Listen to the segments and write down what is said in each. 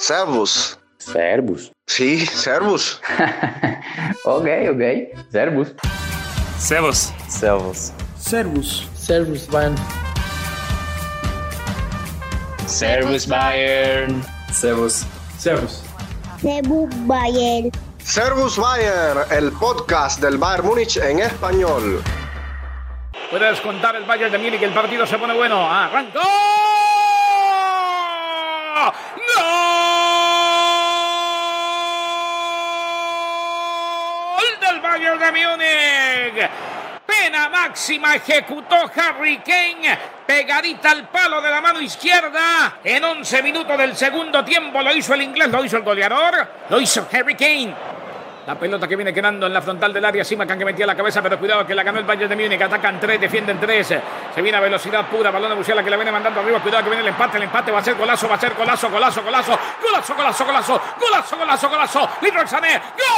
Servus. Servus. Sí, servus. Ok. Servus. Servus. Servus. Servus. Servus, Bayern. Servus Bayern. Servus. Servus. Servus, Bayern. Servus Bayern, el podcast del Bayern Múnich en español. Puede descontar el Bayern de Múnich, el partido se pone bueno. ¡Arrancó! ¡Gol del Bayern de Múnich! Pena máxima ejecutó Harry Kane, pegadita al palo de la mano izquierda. En 11 minutos del segundo tiempo lo hizo el inglés, lo hizo el goleador, lo hizo Harry Kane. La pelota que viene quedando en la frontal del área, Simakan que metía la cabeza, pero cuidado que la ganó el Bayern de Múnich. Atacan 3, defienden 3. Se viene a velocidad pura, balón de Musiala que la viene mandando arriba. Cuidado que viene el empate va a ser golazo, golazo. Leroy Sané,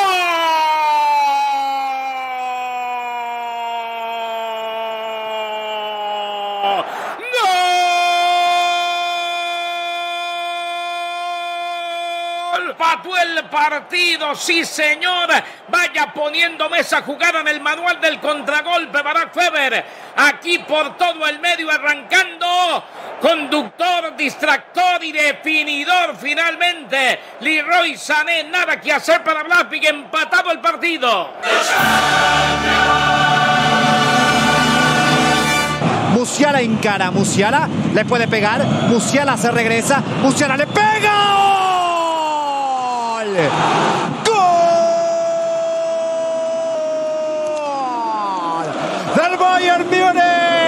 pató el partido, sí señor. Vaya poniéndome esa jugada en el manual del contragolpe. Barak Feber, aquí por todo el medio arrancando. Conductor, distractor y definidor finalmente. Leroy Sané, nada que hacer para Blažvik, empatado el partido. Musiala encara, Musiala le puede pegar, Musiala se regresa, Musiala le pega. ¡Gol! ¡Del Bayern Múnich!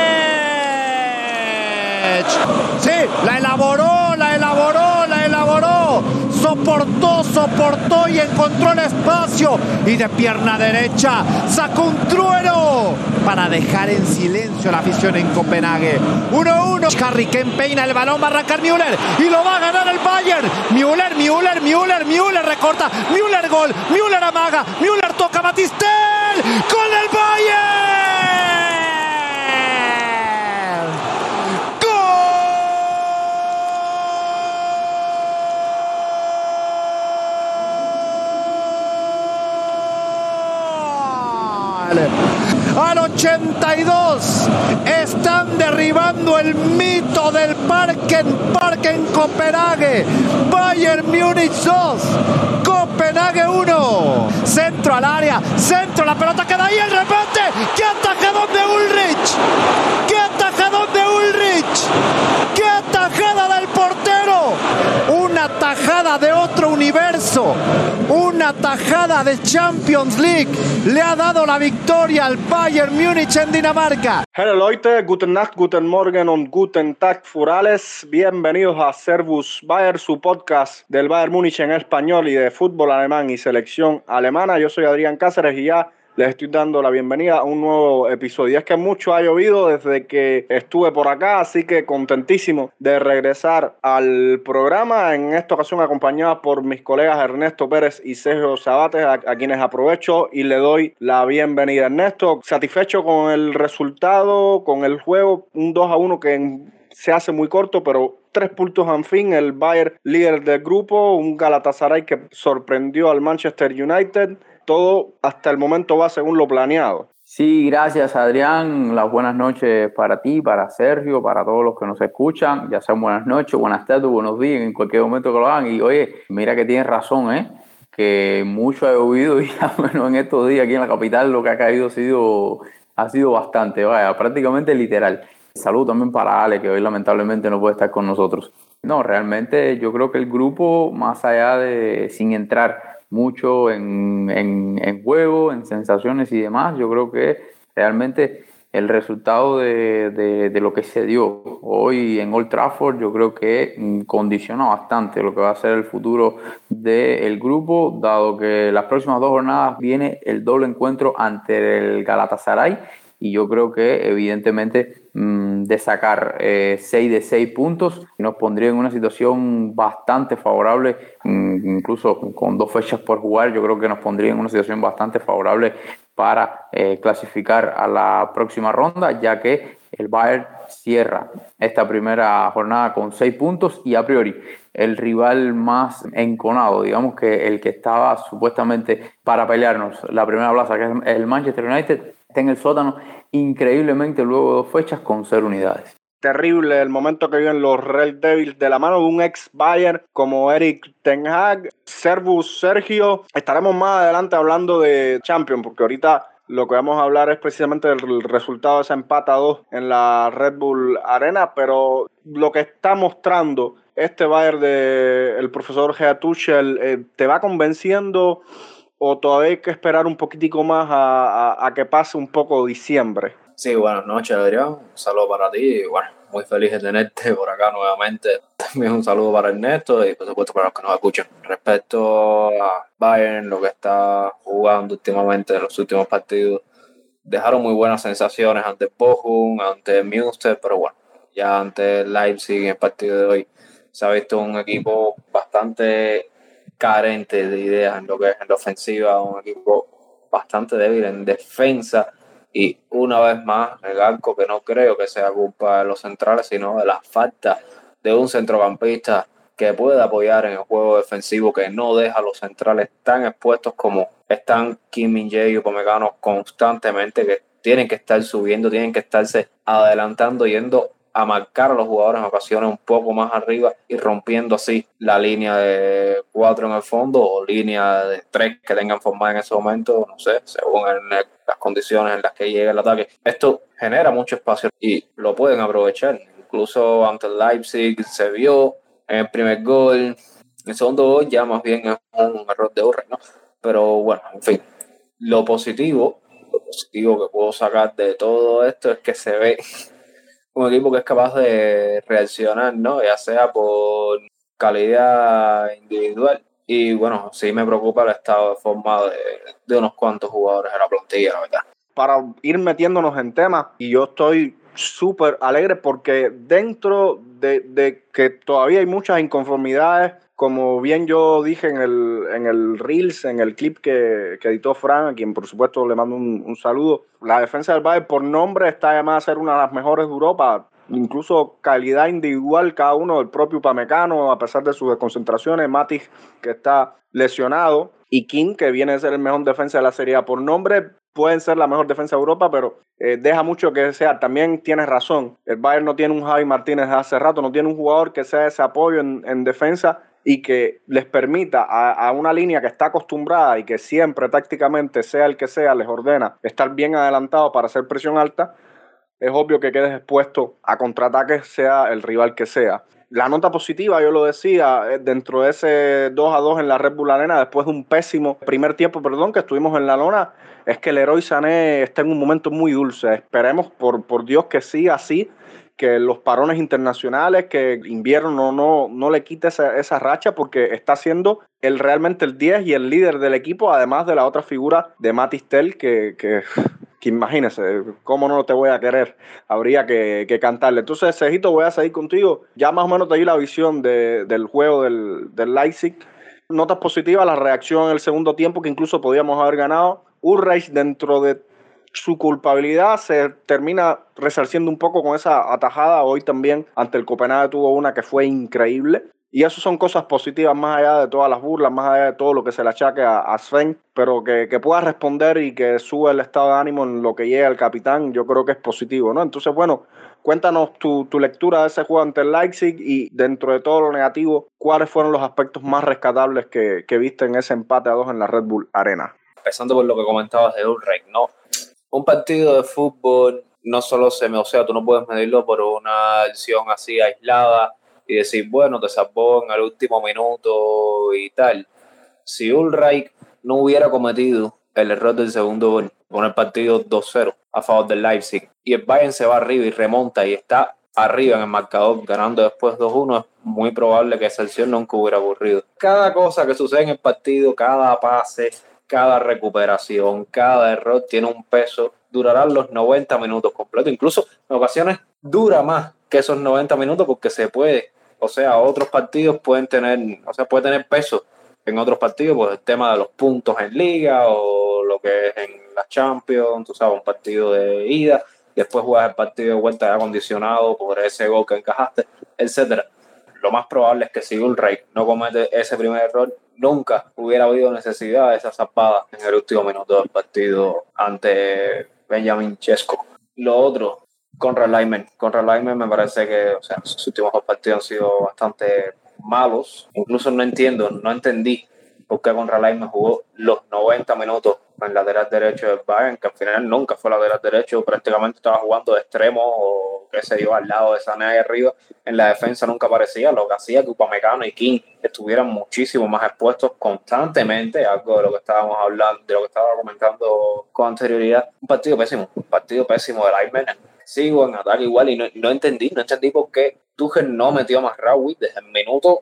Sí, la elaboró. Soportó y encontró el espacio. Y de pierna derecha sacó un trueno para dejar en silencio a la afición en Copenhague. 1-1. Harry Kane peina el balón, va a arrancar Müller y lo va a ganar el Bayern. Müller recorta, Müller gol, Müller amaga, Müller toca, Batistel, gol del Bayern. Al 82 están derribando el mito del Parken en Copenhague. Bayern Múnich 2, Copenhague 1. Centro al área, centro, la pelota queda ahí, el remate. ¡Qué atajadón de Ulrich! ¡Qué atajada del portero! Una tajada de otro universo, una tajada de Champions League le ha dado la victoria al Bayern Múnich en Dinamarca. Hello Leute, guten Nacht, guten Morgen und guten Tag für alles. Bienvenidos a Servus Bayern, su podcast del Bayern Múnich en español y de fútbol alemán y selección alemana. Yo soy Adrián Cáceres y ya les estoy dando la bienvenida a un nuevo episodio. Y es que mucho ha llovido desde que estuve por acá, así que contentísimo de regresar al programa. En esta ocasión acompañado por mis colegas Ernesto Pérez y Sergio Sabates, a quienes aprovecho y le doy la bienvenida. Ernesto, satisfecho con el resultado, con el juego, un 2-1 que se hace muy corto, pero 3 puntos en fin. El Bayern líder del grupo, un Galatasaray que sorprendió al Manchester United. Todo hasta el momento va según lo planeado. Sí, gracias Adrián. Las buenas noches para ti, para Sergio, para todos los que nos escuchan. Ya sean buenas noches, buenas tardes, buenos días, en cualquier momento que lo hagan. Y oye, mira que tienes razón, que mucho ha llovido y al menos en estos días aquí en la capital lo que ha caído ha sido bastante, prácticamente literal. Saludo también para Ale, que hoy lamentablemente no puede estar con nosotros. No, realmente yo creo que el grupo, más allá de sin entrar mucho en juego, en sensaciones y demás, yo creo que realmente el resultado de lo que se dio hoy en Old Trafford, yo creo que condiciona bastante lo que va a ser el futuro del grupo, dado que las próximas 2 jornadas viene el doble encuentro ante el Galatasaray. Y yo creo que evidentemente de sacar 6 de 6 puntos nos pondría en una situación bastante favorable, incluso con 2 fechas por jugar. Yo creo que nos pondría en una situación bastante favorable para clasificar a la próxima ronda, ya que el Bayern cierra esta primera jornada con 6 puntos y a priori el rival más enconado, digamos que el que estaba supuestamente para pelearnos la primera plaza, que es el Manchester United, está en el sótano increíblemente luego de 2 fechas con 0 unidades. Terrible el momento que viven los Red Devils de la mano de un ex Bayern como Erik ten Hag. Servus, Sergio, estaremos más adelante hablando de Champions, porque ahorita lo que vamos a hablar es precisamente del resultado de ese empate a 2 en la Red Bull Arena, pero lo que está mostrando este Bayern del profesor Gea Tuchel, ¿te va convenciendo o todavía hay que esperar un poquitico más a que pase un poco diciembre? Sí, buenas noches, Adrián. Un saludo para ti. Bueno, muy feliz de tenerte por acá nuevamente. También un saludo para Ernesto y, por supuesto, para los que nos escuchan. Respecto a Bayern, lo que está jugando últimamente en los últimos partidos, dejaron muy buenas sensaciones ante Bochum, ante Münster, pero bueno, ya ante Leipzig en el partido de hoy se ha visto un equipo bastante carente de ideas en lo que es en la ofensiva, un equipo bastante débil en defensa. Y una vez más, recalco que no creo que sea culpa de los centrales, sino de la falta de un centrocampista que pueda apoyar en el juego defensivo, que no deja a los centrales tan expuestos como están Kim Min-jae y Upamecano constantemente, que tienen que estar subiendo, tienen que estarse adelantando, yendo a marcar a los jugadores en ocasiones un poco más arriba y rompiendo así la línea de 4 en el fondo o línea de 3 que tengan formada en ese momento, no sé, según las condiciones en las que llega el ataque. Esto genera mucho espacio y lo pueden aprovechar. Incluso ante el Leipzig se vio en el primer gol, en el segundo gol ya más bien es un error de Ulreich, ¿no? Pero bueno, en fin, lo positivo que puedo sacar de todo esto es que se ve un equipo que es capaz de reaccionar, ¿no? Ya sea por calidad individual. Y bueno, sí me preocupa el estado de forma de unos cuantos jugadores de la plantilla, la verdad. Para ir metiéndonos en temas, y yo estoy súper alegre porque dentro de que todavía hay muchas inconformidades, como bien yo dije en el Reels, en el clip que editó Fran, a quien por supuesto le mando un saludo, la defensa del Bayern por nombre está llamada a ser una de las mejores de Europa, incluso calidad individual cada uno, el propio Upamecano, a pesar de sus desconcentraciones, Matic, que está lesionado, y King, que viene a ser el mejor defensa de la Serie A. Por nombre pueden ser la mejor defensa de Europa, pero deja mucho que desear. También tienes razón, el Bayern no tiene un Javi Martínez hace rato, no tiene un jugador que sea ese apoyo en defensa y que les permita a una línea que está acostumbrada y que siempre tácticamente, sea el que sea, les ordena estar bien adelantado para hacer presión alta. Es obvio que quedes expuesto a contraataques, sea el rival que sea. La nota positiva, yo lo decía, dentro de ese 2-2 en la Red Bull Arena, después de un pésimo primer tiempo, que estuvimos en la lona, es que Leroy Sané está en un momento muy dulce. Esperemos, por Dios, que siga así, que los parones internacionales, que invierno no le quite esa racha, porque está siendo realmente el 10 y el líder del equipo, además de la otra figura de Mathys Tel, que imagínese, cómo no te voy a querer, habría que cantarle. Entonces, Cejito, voy a seguir contigo. Ya más o menos te di la visión del juego del Leipzig. Notas positivas, la reacción en el segundo tiempo, que incluso podíamos haber ganado. Ulreich, dentro de su culpabilidad, se termina resarciendo un poco con esa atajada. Hoy también ante el Copenhague tuvo una que fue increíble. Y eso son cosas positivas, más allá de todas las burlas, más allá de todo lo que se le achaque a Sven, pero que pueda responder y que sube el estado de ánimo en lo que llega el capitán, yo creo que es positivo, ¿no? Entonces, bueno, cuéntanos tu lectura de ese juego ante el Leipzig y dentro de todo lo negativo, ¿cuáles fueron los aspectos más rescatables que viste en ese empate a 2 en la Red Bull Arena? Empezando por lo que comentabas de Ulreich, ¿no? Un partido de fútbol no solo tú no puedes medirlo por una acción así aislada y decir, bueno, te salvó en el último minuto y tal. Si Ulreich no hubiera cometido el error del segundo gol, con el partido 2-0 a favor del Leipzig, y el Bayern se va arriba y remonta y está arriba en el marcador, ganando después 2-1, es muy probable que esa acción nunca hubiera ocurrido. Cada cosa que sucede en el partido, cada pase, cada recuperación, cada error tiene un peso, durarán los 90 minutos completos, incluso en ocasiones dura más que esos 90 minutos porque se puede, otros partidos puede tener peso en otros partidos, pues el tema de los puntos en liga o lo que es en la Champions, un partido de ida, después juegas el partido de vuelta ya condicionado por ese gol que encajaste, etcétera. Lo más probable es que si Ulreich no comete ese primer error, nunca hubiera habido necesidad de esa zapada en el último minuto del partido ante Benjamin Šeško. Lo otro, Konrad Laimer me parece que, o sea, sus últimos dos partidos han sido bastante malos. Incluso no entendí por qué Konrad Laimer jugó los 90 minutos en lateral derecho del Bayern, que al final nunca fue lateral derecho, prácticamente estaba jugando de extremo o qué sé yo, al lado de Sané ahí arriba. En la defensa nunca aparecía, lo que hacía que Upamecano y King estuvieran muchísimo más expuestos constantemente, algo de lo que estábamos hablando, de lo que estaba comentando con anterioridad. Un partido pésimo de Laimer. Sigo en ataque igual y no entendí por qué Tuchel no metió a Mazraoui desde el minuto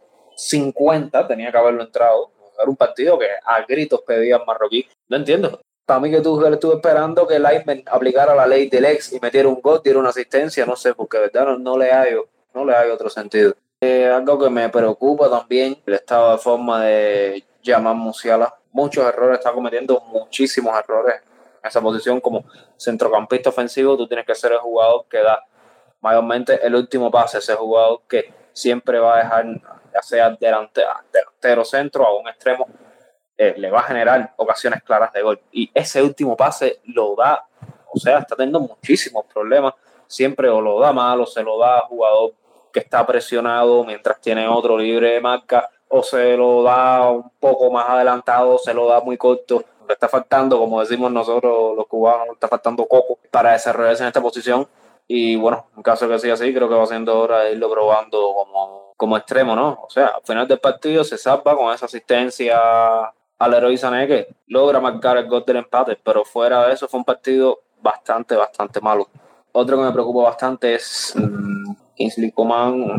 50, tenía que haberlo entrado. Era un partido que a gritos pedía marroquí. No entiendo. Para mí que Tuchel estuvo esperando que Laimer aplicara la ley del ex y metiera un gol, diera una asistencia, no sé, porque de verdad no le hay otro sentido. Algo que me preocupa también, el estado de forma de Jamal Musiala. Muchos errores, está cometiendo muchísimos errores en esa posición como centrocampista ofensivo. Tú tienes que ser el jugador que da mayormente el último pase, ese jugador que siempre va a dejar, ya sea delantero centro o a un extremo, le va a generar ocasiones claras de gol. Y ese último pase lo da, o sea, está teniendo muchísimos problemas. Siempre o lo da mal o se lo da a jugador que está presionado mientras tiene otro libre de marca, o se lo da un poco más adelantado, se lo da muy corto. Le está faltando, como decimos nosotros los cubanos, le está faltando coco para desarrollarse en esta posición. Y bueno, en caso de que sea así, creo que va siendo hora de irlo probando como extremo, ¿no? O sea, al final del partido se salva con esa asistencia al Leroy Sané que logra marcar el gol del empate, pero fuera de eso fue un partido bastante malo. Otro que me preocupa bastante es Kingsley Coman.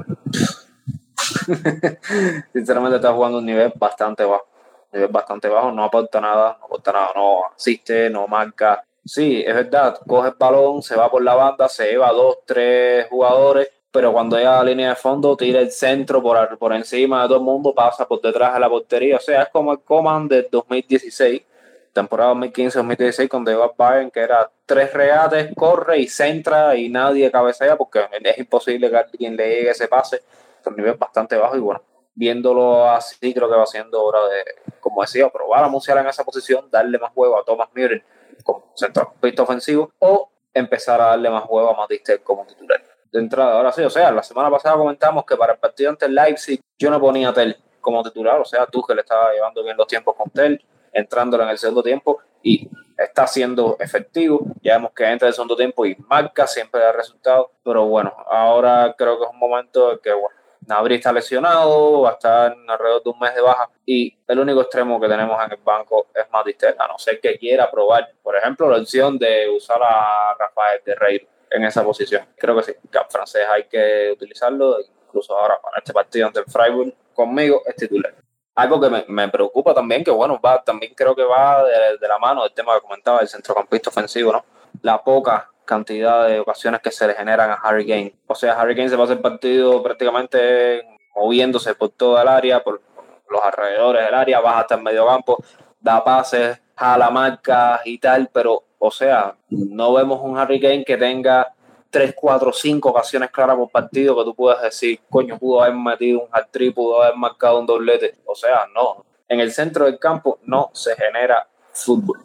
Sinceramente está jugando un nivel bastante bajo, no aporta nada, no asiste, no marca. Sí, es verdad, coge el balón, se va por la banda, se lleva 2-3 jugadores, pero cuando llega a la línea de fondo tira el centro por encima de todo el mundo, pasa por detrás de la portería. O sea, es como el Coman del 2016, temporada 2015-2016, cuando llegó al Bayern, que era 3 regates, corre y centra y nadie cabecea, porque es imposible que alguien le llegue ese pase. Es un nivel bastante bajo y bueno, viéndolo así, creo que va siendo hora de, como decía, probar a Musiala en esa posición, darle más juego a Thomas Müller como centrocampista ofensivo o empezar a darle más juego a Mathys Tel como titular. De entrada, ahora sí, o sea, la semana pasada comentamos que para el partido ante el Leipzig yo no ponía a Tel como titular, o sea, Tuchel estaba llevando bien los tiempos con Tel, entrándolo en el segundo tiempo y está siendo efectivo. Ya vemos que entra el segundo tiempo y marca, siempre da resultados, pero bueno, ahora creo que es un momento en que, bueno, Gnabry está lesionado, va a estar alrededor de un mes de baja y el único extremo que tenemos en el banco es Mathys Tel, a no ser que quiera probar, por ejemplo, la opción de usar a Rafael Guerreiro en esa posición. Creo que sí, que al francés hay que utilizarlo, incluso ahora para este partido ante el Freiburg, conmigo es titular. Algo que me preocupa también, que bueno, también creo que va de la mano del tema que comentaba del centrocampista ofensivo, ¿no? La poca cantidad de ocasiones que se le generan a Harry Kane. O sea, Harry Kane se pasa el partido prácticamente moviéndose por toda el área, por los alrededores del área, baja hasta el medio campo, da pases, jala marcas y tal, pero, o sea, no vemos un Harry Kane que tenga 3, 4, 5 ocasiones claras por partido que tú puedas decir, coño, pudo haber metido un hat-trick, pudo haber marcado un doblete. O sea, no. En el centro del campo no se genera fútbol,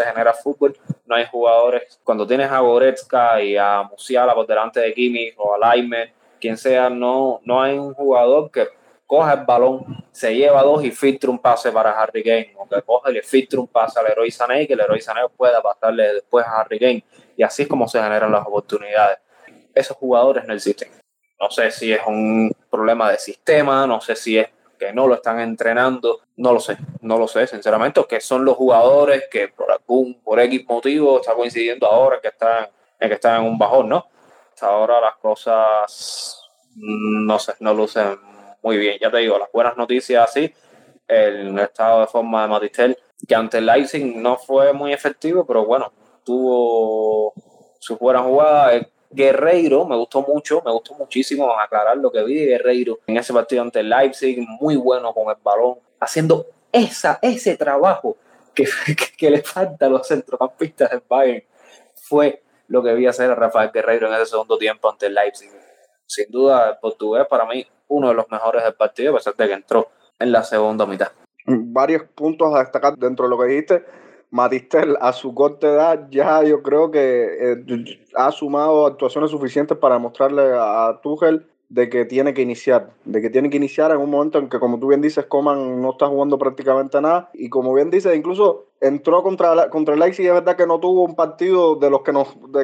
no hay jugadores. Cuando tienes a Goretzka y a Musiala por delante de Kimmich o a Laimer, quien sea, no hay un jugador que coja el balón, se lleva 2 y filtre un pase para Harry Kane, o que coge y le filtre un pase al Leroy Sané y que el Leroy Sané pueda pasarle después a Harry Kane, y así es como se generan las oportunidades. Esos jugadores no existen. No sé si es un problema de sistema, no sé si es que no lo están entrenando, no lo sé sinceramente, o que son los jugadores que por X motivo está coincidiendo ahora que están en un bajón, ¿no? Hasta ahora las cosas no lucen muy bien. Ya te digo, las buenas noticias así, el estado de forma de Mathys Tel, que ante el Leipzig no fue muy efectivo, pero bueno, tuvo sus buenas jugadas. Guerreiro me gustó muchísimo aclarar lo que vi de Guerreiro en ese partido ante el Leipzig, muy bueno con el balón, haciendo ese trabajo que le falta a los centrocampistas del Bayern. Fue lo que vi hacer a Rafael Guerreiro en ese segundo tiempo ante el Leipzig. Sin duda, el portugués para mí uno de los mejores del partido, a pesar de que entró en la segunda mitad. Varios puntos a destacar dentro de lo que dijiste. Matistel, a su corta edad, ya yo creo que ha sumado actuaciones suficientes para mostrarle a Tuchel de que tiene que iniciar en un momento en que, como tú bien dices, Coman no está jugando prácticamente nada, y como bien dices, incluso entró contra el Leipzig, es verdad que no tuvo un partido de los que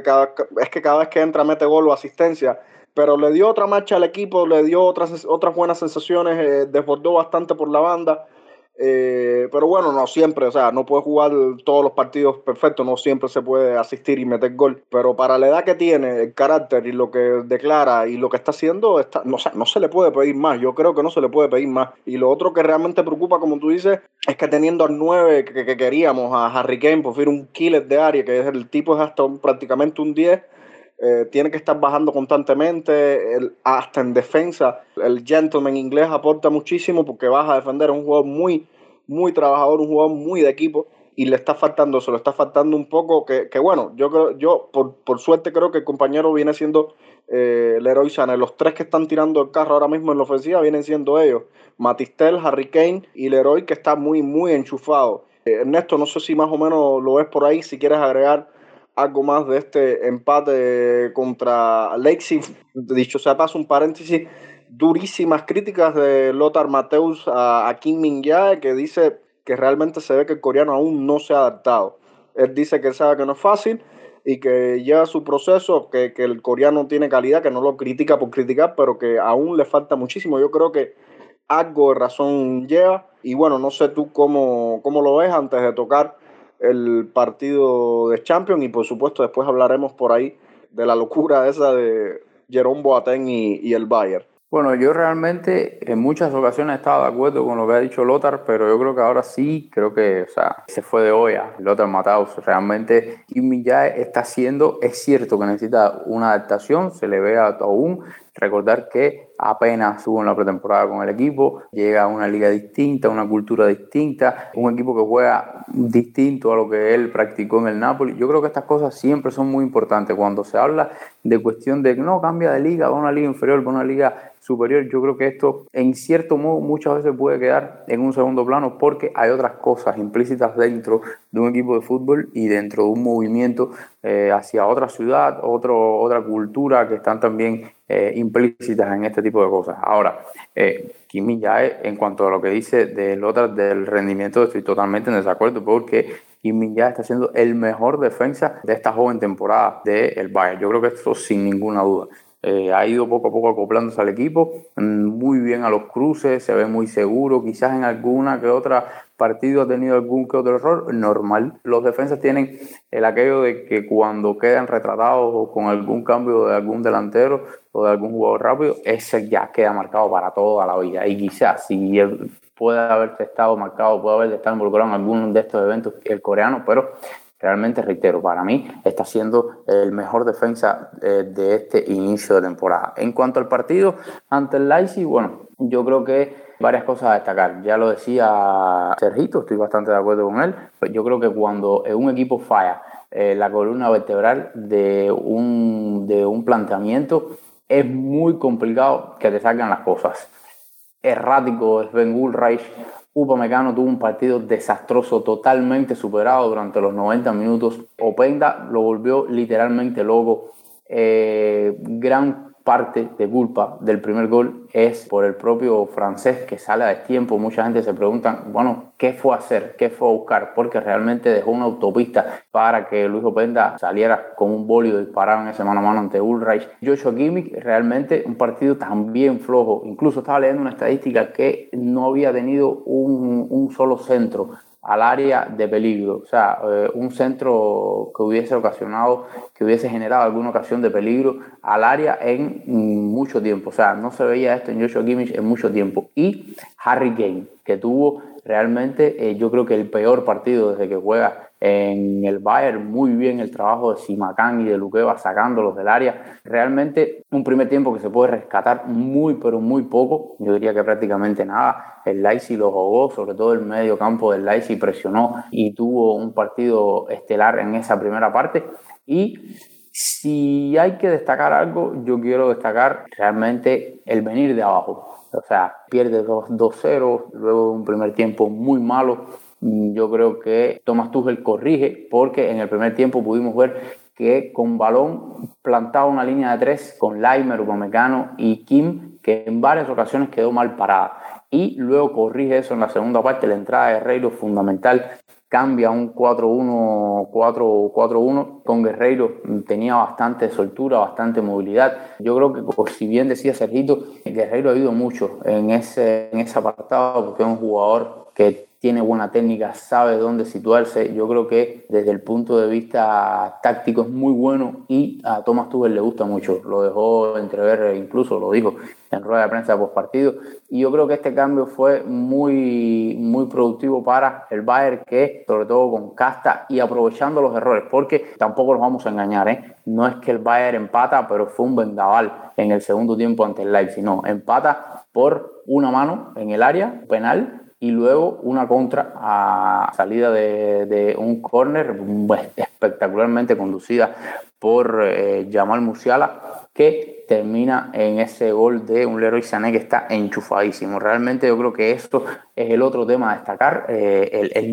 es que cada vez que entra mete gol o asistencia, pero le dio otra marcha al equipo, le dio otras buenas sensaciones, desbordó bastante por la banda. Pero bueno, no siempre, o sea, no puede jugar todos los partidos perfectos, no siempre se puede asistir y meter gol, pero para la edad que tiene, el carácter y lo que declara y lo que está haciendo, no se le puede pedir más. Yo creo que no se le puede pedir más. Y lo otro que realmente preocupa, como tú dices, es que teniendo al 9 que queríamos, a Harry Kane, por fin un killer de área, que es el tipo es hasta prácticamente un 10, tiene que estar bajando constantemente, hasta en defensa. El gentleman inglés aporta muchísimo porque baja a defender. Es un jugador muy, muy trabajador, un jugador muy de equipo, y le está faltando un poco. Que bueno, yo por suerte creo que el compañero viene siendo Leroy Sané. Los tres que están tirando el carro ahora mismo en la ofensiva vienen siendo ellos: Matistel, Harry Kane y Leroy, que está muy, muy enchufado. Ernesto, no sé si más o menos lo ves por ahí, si quieres agregar algo más de este empate contra Leipzig. Dicho sea paso, un paréntesis, durísimas críticas de Lothar Matthäus a Kim Min-jae, que dice que realmente se ve que el coreano aún no se ha adaptado. Él dice que él sabe que no es fácil y que lleva su proceso, que el coreano tiene calidad, que no lo critica por criticar, pero que aún le falta muchísimo. Yo creo que algo de razón lleva, y bueno, no sé tú cómo lo ves antes de tocar el partido de Champions, y por supuesto después hablaremos por ahí de la locura esa de Jerome Boateng y el Bayern. Bueno, yo realmente en muchas ocasiones he estado de acuerdo con lo que ha dicho Lothar, pero yo creo que ahora sí, creo que, o sea, se fue de olla Lothar Matthäus. Realmente Kim Min-jae está haciendo, es cierto que necesita una adaptación, se le ve aún. Recordar que apenas estuvo en la pretemporada con el equipo, llega a una liga distinta, una cultura distinta, un equipo que juega distinto a lo que él practicó en el Napoli. Yo creo que estas cosas siempre son muy importantes. Cuando se habla de cuestión de no, cambia de liga, va a una liga inferior, va a una liga superior, yo creo que esto en cierto modo muchas veces puede quedar en un segundo plano, porque hay otras cosas implícitas dentro de un equipo de fútbol y dentro de un movimiento hacia otra ciudad, otra cultura, que están también implícitas en este tipo de cosas. Ahora, Kim Min-jae, en cuanto a lo que dice de Lothar del rendimiento, estoy totalmente en desacuerdo, porque Kim Min-jae está siendo el mejor defensa de esta joven temporada del Bayern. Yo creo que esto sin ninguna duda. Ha ido poco a poco acoplándose al equipo, muy bien a los cruces, se ve muy seguro. Quizás en alguna que otra partido ha tenido algún que otro error, normal. Los defensas tienen aquello de que cuando quedan retratados o con algún cambio de algún delantero o de algún jugador rápido, ese ya queda marcado para toda la vida. Y quizás si él puede haber estado marcado, puede haber estado involucrado en alguno de estos eventos el coreano, pero realmente, reitero, para mí está siendo el mejor defensa de este inicio de temporada. En cuanto al partido ante el Leipzig, bueno, yo creo que varias cosas a destacar. Ya lo decía Sergito, estoy bastante de acuerdo con él. Yo creo que cuando un equipo falla la columna vertebral de un planteamiento, es muy complicado que te salgan las cosas. Errático Sven Ulreich. Upamecano tuvo un partido desastroso, totalmente superado durante los 90 minutos. Openda lo volvió literalmente loco. Gran parte de culpa del primer gol es por el propio francés, que sale a destiempo. Mucha gente se pregunta, bueno, ¿qué fue a hacer? ¿Qué fue a buscar? Porque realmente dejó una autopista para que Luis Openda saliera con un bólido disparado en ese mano a mano ante Ulreich. Joshua Kimmich, realmente un partido también flojo. Incluso estaba leyendo una estadística que no había tenido un solo centro al área de peligro, o sea, un centro que hubiese ocasionado, que hubiese generado alguna ocasión de peligro al área en mucho tiempo. O sea, no se veía esto en Joshua Kimmich en mucho tiempo. Y Harry Kane, que tuvo realmente, yo creo que el peor partido desde que juega en el Bayern. Muy bien el trabajo de Simakan y de Lukeba sacándolos del área. Realmente un primer tiempo que se puede rescatar muy, pero muy poco. Yo diría que prácticamente nada. El Leipzig lo jugó, sobre todo el medio campo del Leipzig presionó y tuvo un partido estelar en esa primera parte. Y si hay que destacar algo, yo quiero destacar realmente el venir de abajo. O sea, pierde 2-0, luego un primer tiempo muy malo. Yo creo que Thomas Tuchel corrige, porque en el primer tiempo pudimos ver que con balón plantaba una línea de 3 con Laimer, Upamecano y Kim, que en varias ocasiones quedó mal parada. Y luego corrige eso en la segunda parte, la entrada de Guerreiro fundamental, cambia a un 4-1 con Guerreiro, tenía bastante soltura, bastante movilidad. Yo creo que, si bien decía Sergito, Guerreiro ha ayudado mucho en ese apartado, porque es un jugador que tiene buena técnica, sabe dónde situarse. Yo creo que desde el punto de vista táctico es muy bueno y a Thomas Tuchel le gusta mucho. Lo dejó entrever, incluso lo dijo en rueda de prensa post partido. Y yo creo que este cambio fue muy, muy productivo para el Bayern, que sobre todo con Casta y aprovechando los errores, porque tampoco nos vamos a engañar, no es que el Bayern empata, pero fue un vendaval en el segundo tiempo ante el Leipzig. No, empata por una mano en el área penal y luego una contra a salida de un córner espectacularmente conducida por Jamal Musiala, que termina en ese gol de un Leroy Sané que está enchufadísimo. Realmente yo creo que esto es el otro tema a destacar, el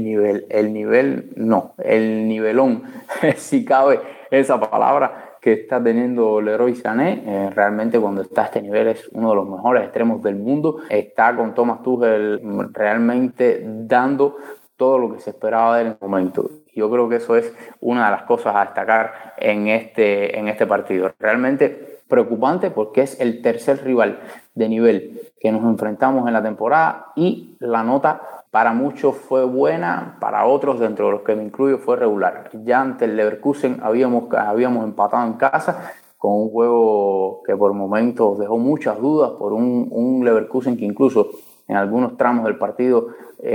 nivelón, si cabe esa palabra, que está teniendo Leroy Sané. Realmente cuando está a este nivel es uno de los mejores extremos del mundo. Está con Thomas Tuchel realmente dando todo lo que se esperaba de él en el momento. Yo creo que eso es una de las cosas a destacar en este partido. Realmente preocupante, porque es el tercer rival de nivel que nos enfrentamos en la temporada y la nota para muchos fue buena, para otros, dentro de los que me incluyo, fue regular. Ya ante el Leverkusen habíamos empatado en casa con un juego que por momentos dejó muchas dudas, por un Leverkusen que incluso en algunos tramos del partido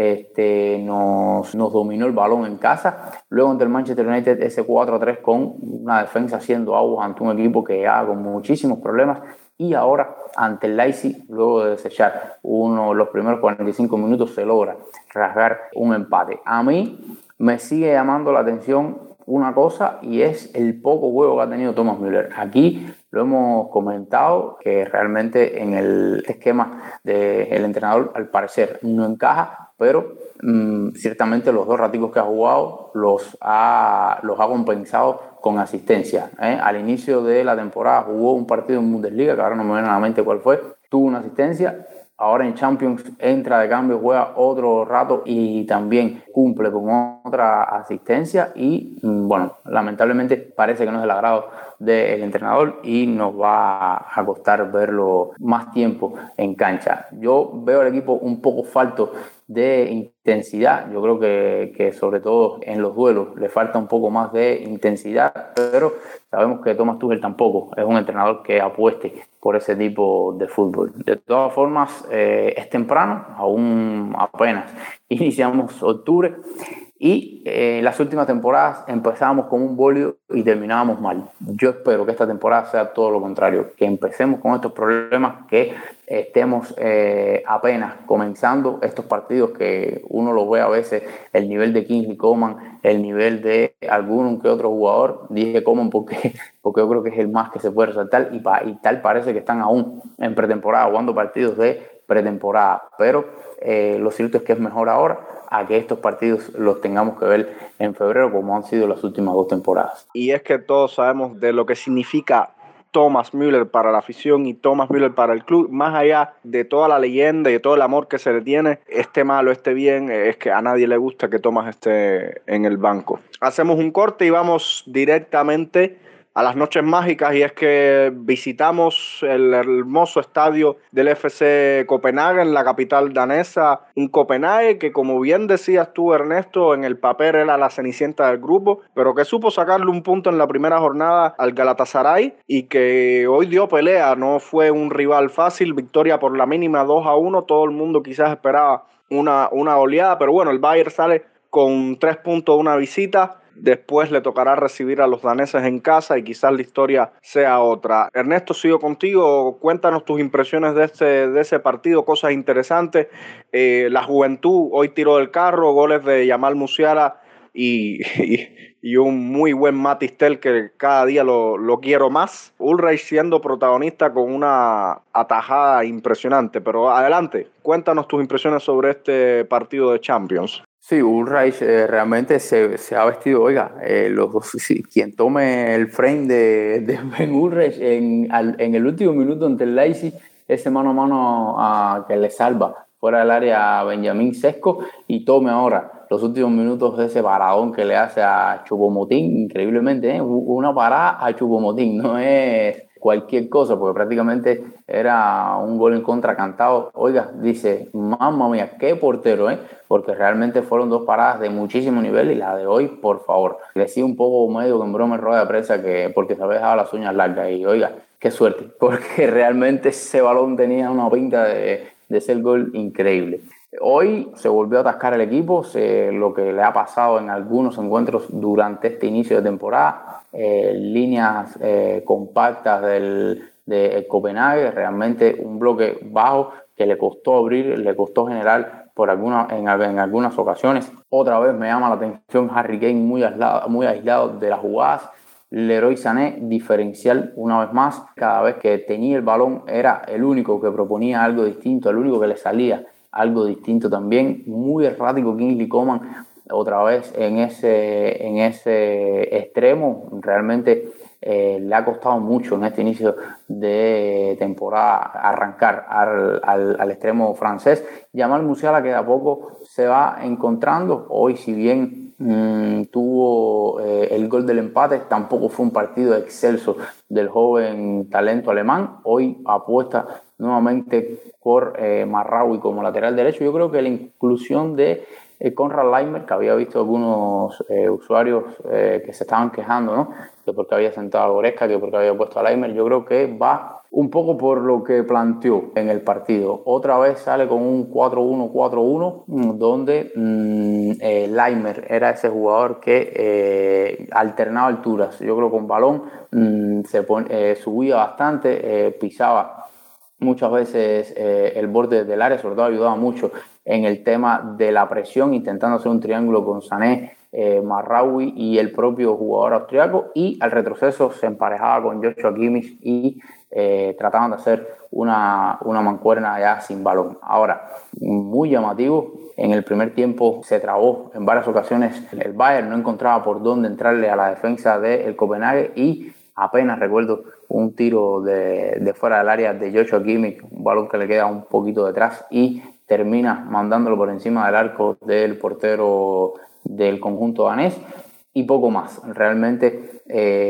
nos dominó el balón en casa. Luego ante el Manchester United, ese 4-3 con una defensa haciendo aguas ante un equipo que ya con muchísimos problemas. Y ahora ante el Leipzig, luego de desechar los primeros 45 minutos, se logra rasgar un empate. A mí me sigue llamando la atención una cosa, y es el poco juego que ha tenido Thomas Müller. Aquí lo hemos comentado, que realmente en el esquema del entrenador al parecer no encaja, pero ciertamente los 2 raticos que ha jugado los ha compensado con asistencia. Al inicio de la temporada jugó un partido en Bundesliga, que ahora no me viene a la mente cuál fue, tuvo una asistencia. Ahora en Champions entra de cambio, juega otro rato y también cumple con otra asistencia. Y bueno, lamentablemente parece que no es del agrado del entrenador y nos va a costar verlo más tiempo en cancha. Yo veo al equipo un poco falto de intensidad. Yo creo que sobre todo en los duelos le falta un poco más de intensidad, pero sabemos que Thomas Tuchel tampoco es un entrenador que apueste por ese tipo de fútbol. De todas formas, es temprano, aún apenas iniciamos octubre, y las últimas temporadas empezábamos con un bólido y terminábamos mal. Yo espero que esta temporada sea todo lo contrario, que empecemos con estos problemas, que estemos apenas comenzando estos partidos, que uno los ve a veces, el nivel de Kingsley Coman, el nivel de algún que otro jugador. Dije Coman porque yo creo que es el más que se puede resaltar, y tal parece que están aún en pretemporada, jugando partidos de pretemporada, pero lo cierto es que es mejor ahora a que estos partidos los tengamos que ver en febrero, como han sido las últimas 2 temporadas. Y es que todos sabemos de lo que significa Thomas Müller para la afición y Thomas Müller para el club. Más allá de toda la leyenda y de todo el amor que se le tiene, esté malo, esté bien, es que a nadie le gusta que Thomas esté en el banco. Hacemos un corte y vamos directamente a las noches mágicas, y es que visitamos el hermoso estadio del FC Copenhague, en la capital danesa. Un Copenhague que, como bien decías tú, Ernesto, en el papel era la cenicienta del grupo, pero que supo sacarle un punto en la primera jornada al Galatasaray y que hoy dio pelea. No fue un rival fácil, victoria por la mínima 2-1. Todo el mundo quizás esperaba una oleada, pero bueno, el Bayern sale con 3 puntos, una visita. Después le tocará recibir a los daneses en casa y quizás la historia sea otra. Ernesto, sigo contigo. Cuéntanos tus impresiones de ese partido, cosas interesantes. La juventud hoy tiró del carro, goles de Jamal Musiala y un muy buen Matistel que cada día lo quiero más. Ulreich siendo protagonista con una atajada impresionante. Pero adelante, cuéntanos tus impresiones sobre este partido de Champions. Sí, Ulreich realmente se ha vestido, oiga, quien tome el frame de Ben Ulreich en el último minuto ante el Leipzig, ese mano a mano que le salva fuera del área a Benjamín Sesko, y tome ahora los últimos minutos de ese paradón que le hace a Choupo-Moting, increíblemente, una parada a Choupo-Moting, no es cualquier cosa, porque prácticamente era un gol en contra cantado. Oiga, dice, mamma mía, qué portero, porque realmente fueron dos paradas de muchísimo nivel, y la de hoy, por favor. Le decía un poco medio con broma en rueda de prensa porque se había dejado las uñas largas, y oiga, qué suerte, porque realmente ese balón tenía una pinta de ser gol increíble. Hoy se volvió a atascar el equipo, lo que le ha pasado en algunos encuentros durante este inicio de temporada, líneas compactas de Copenhague, realmente un bloque bajo que le costó abrir, le costó generar en algunas ocasiones. Otra vez me llama la atención Harry Kane muy aislado de las jugadas. Leroy Sané, diferencial una vez más, cada vez que tenía el balón era el único que proponía algo distinto, el único que le salía algo distinto también. Muy errático Kingsley Coman, otra vez en ese extremo. Realmente le ha costado mucho en este inicio de temporada arrancar al extremo francés. Jamal Musiala, que de a poco se va encontrando. Hoy, si bien tuvo el gol del empate, tampoco fue un partido excelso del joven talento alemán. Hoy apuesta nuevamente por Marraoui como lateral derecho. Yo creo que la inclusión de Konrad Laimer, que había visto algunos usuarios que se estaban quejando, ¿no?, que porque había sentado a Goretzka, que porque había puesto a Laimer, yo creo que va un poco por lo que planteó en el partido. Otra vez sale con un 4-1-4-1, donde Laimer era ese jugador que alternaba alturas. Yo creo que con balón subía bastante, pisaba muchas veces el borde del área, sobre todo ayudaba mucho en el tema de la presión, intentando hacer un triángulo con Sané, Marraoui y el propio jugador austriaco, y al retroceso se emparejaba con Joshua Kimmich y trataban de hacer una mancuerna ya sin balón. Ahora, muy llamativo, en el primer tiempo se trabó en varias ocasiones el Bayern, no encontraba por dónde entrarle a la defensa del Copenhague, y apenas recuerdo un tiro de fuera del área de Joshua Kimmich, un balón que le queda un poquito detrás, y termina mandándolo por encima del arco del portero del conjunto danés, y poco más. Realmente,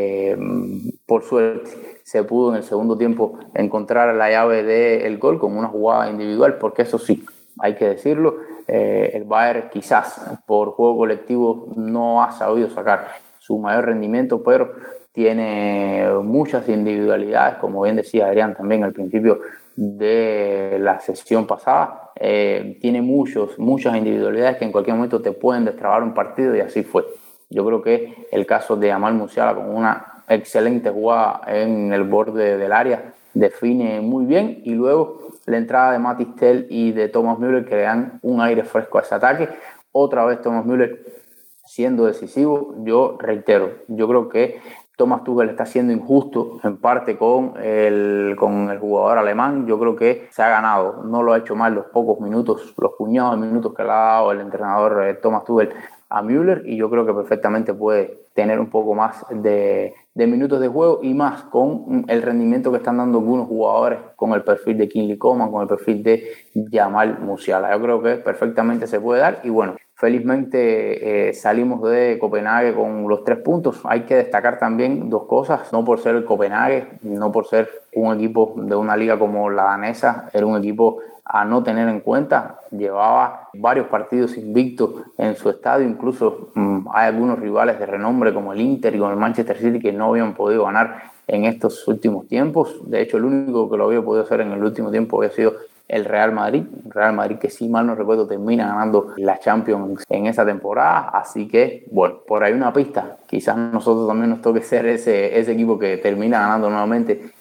por suerte, se pudo en el segundo tiempo encontrar la llave del gol con una jugada individual, porque eso sí, hay que decirlo, el Bayern quizás por juego colectivo no ha sabido sacar su mayor rendimiento, pero tiene muchas individualidades, como bien decía Adrián también al principio de la sesión pasada. Tiene muchas individualidades que en cualquier momento te pueden destrabar un partido, y así fue. Yo creo que el caso de Jamal Musiala, con una excelente jugada en el borde del área, define muy bien, y luego la entrada de Matistel y de Thomas Müller, que le dan un aire fresco a ese ataque. Otra vez Thomas Müller siendo decisivo. Yo reitero, yo creo que Thomas Tuchel está siendo injusto en parte con el jugador alemán. Yo creo que se ha ganado, no lo ha hecho mal los pocos minutos, los puñados de minutos que le ha dado el entrenador Thomas Tuchel a Müller, y yo creo que perfectamente puede tener un poco más de minutos de juego, y más con el rendimiento que están dando algunos jugadores con el perfil de Kingsley Coman, con el perfil de Jamal Musiala. Yo creo que perfectamente se puede dar, y bueno, felizmente salimos de Copenhague con los 3 puntos. Hay que destacar también dos cosas, no por ser el Copenhague, no por ser un equipo de una liga como la danesa, era un equipo a no tener en cuenta. Llevaba varios partidos invictos en su estadio, incluso hay algunos rivales de renombre como el Inter y como el Manchester City que no habían podido ganar en estos últimos tiempos. De hecho, el único que lo había podido hacer en el último tiempo había sido el Real Madrid, que si mal no recuerdo termina ganando la Champions en esa temporada. Así que, bueno, por ahí una pista. Quizás nosotros también nos toque ser ese equipo que termina ganando nuevamente